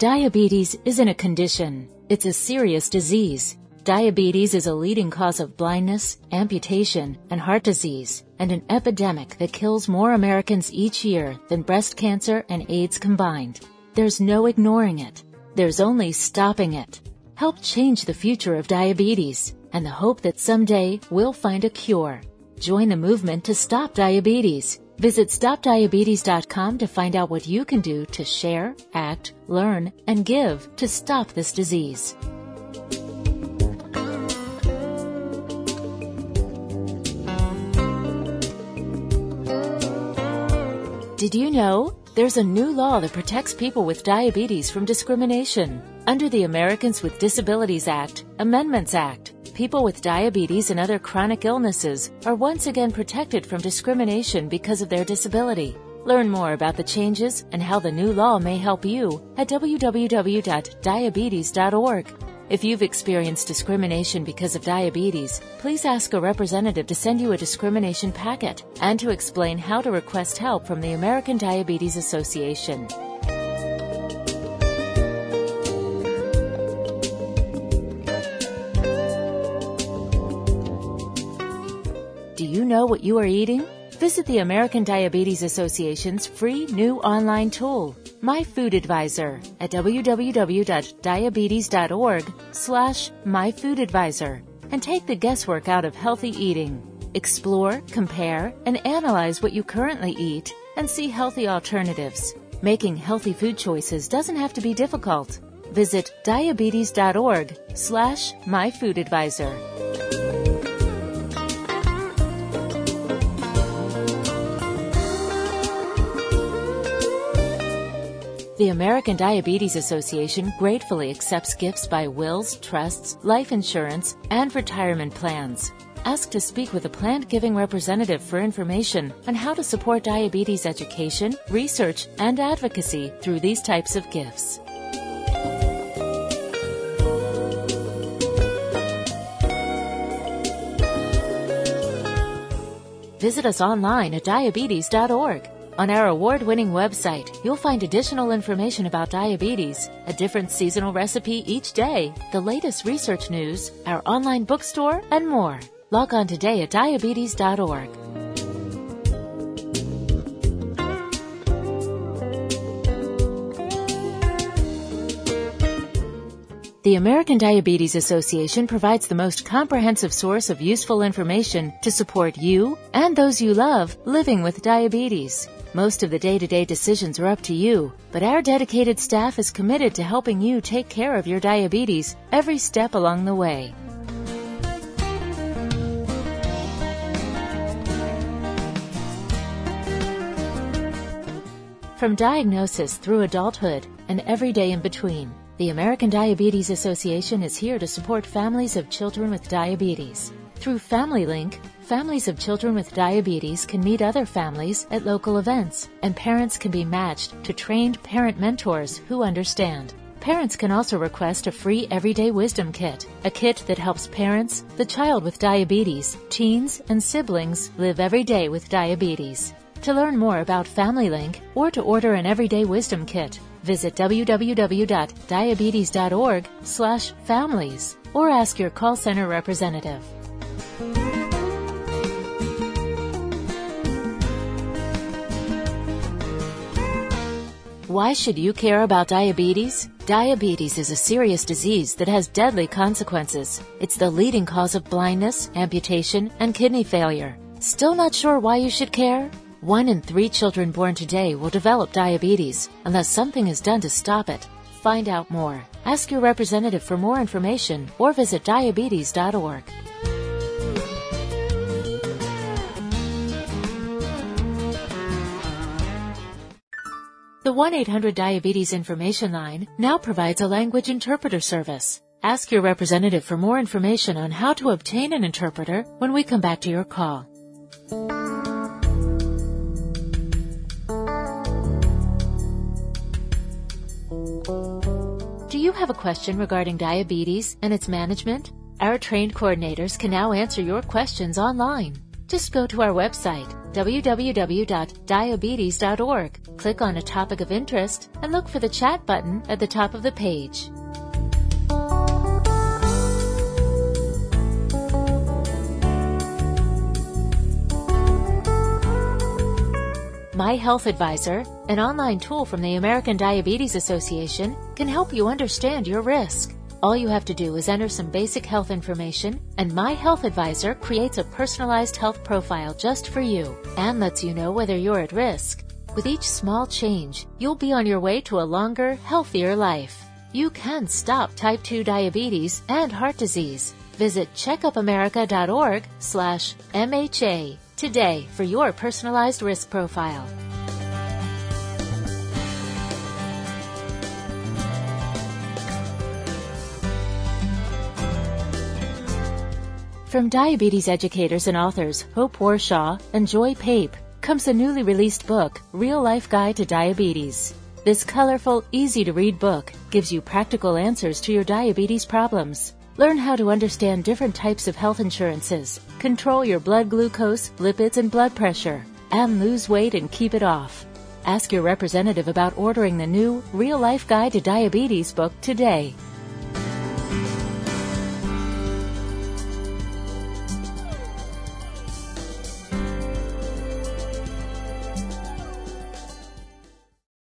Diabetes isn't a condition. It's a serious disease. Diabetes is a leading cause of blindness, amputation, and heart disease, and an epidemic that kills more Americans each year than breast cancer and AIDS combined. There's no ignoring it. There's only stopping it. Help change the future of diabetes and the hope that someday we'll find a cure. Join the movement to stop diabetes. Visit StopDiabetes.com to find out what you can do to share, act, learn, and give to stop this disease. Did you know? There's a new law that protects people with diabetes from discrimination. Under the Americans with Disabilities Act, Amendments Act, people with diabetes and other chronic illnesses are once again protected from discrimination because of their disability. Learn more about the changes and how the new law may help you at www.diabetes.org. If you've experienced discrimination because of diabetes, please ask a representative to send you a discrimination packet and to explain how to request help from the American Diabetes Association. Do you know what you are eating? Visit the American Diabetes Association's free new online tool, My Food Advisor, at www.diabetes.org/myfoodadvisor and take the guesswork out of healthy eating. Explore, compare, and analyze what you currently eat and see healthy alternatives. Making healthy food choices doesn't have to be difficult. Visit diabetes.org/myfoodadvisor. The American Diabetes Association gratefully accepts gifts by wills, trusts, life insurance, and retirement plans. Ask to speak with a planned giving representative for information on how to support diabetes education, research, and advocacy through these types of gifts. Visit us online at diabetes.org. On our award-winning website, you'll find additional information about diabetes, a different seasonal recipe each day, the latest research news, our online bookstore, and more. Log on today at diabetes.org. The American Diabetes Association provides the most comprehensive source of useful information to support you and those you love living with diabetes. Most of the day-to-day decisions are up to you, but our dedicated staff is committed to helping you take care of your diabetes every step along the way. From diagnosis through adulthood and every day in between, the American Diabetes Association is here to support families of children with diabetes. Through Family Link, families of children with diabetes can meet other families at local events, and parents can be matched to trained parent mentors who understand. Parents can also request a free Everyday Wisdom Kit, a kit that helps parents, the child with diabetes, teens, and siblings live every day with diabetes. To learn more about Family Link or to order an Everyday Wisdom Kit, visit www.diabetes.org/families or ask your call center representative. Why should you care about diabetes? Diabetes is a serious disease that has deadly consequences. It's the leading cause of blindness, amputation, and kidney failure. Still not sure why you should care? 1 in 3 children born today will develop diabetes unless something is done to stop it. Find out more. Ask your representative for more information or visit diabetes.org. The 1-800-DIABETES information line now provides a language interpreter service. Ask your representative for more information on how to obtain an interpreter when we come back to your call. Do you have a question regarding diabetes and its management? Our trained coordinators can now answer your questions online. Just go to our website, www.diabetes.org. Click on a topic of interest and look for the chat button at the top of the page. My Health Advisor, an online tool from the American Diabetes Association, can help you understand your risk. All you have to do is enter some basic health information, and My Health Advisor creates a personalized health profile just for you and lets you know whether you're at risk. With each small change, you'll be on your way to a longer, healthier life. You can stop type 2 diabetes and heart disease. Visit checkupamerica.org/MHA today for your personalized risk profile. From diabetes educators and authors Hope Warshaw and Joy Pape comes the newly released book, Real Life Guide to Diabetes. This colorful, easy-to-read book gives you practical answers to your diabetes problems. Learn how to understand different types of health insurances, control your blood glucose, lipids, and blood pressure, and lose weight and keep it off. Ask your representative about ordering the new Real Life Guide to Diabetes book today.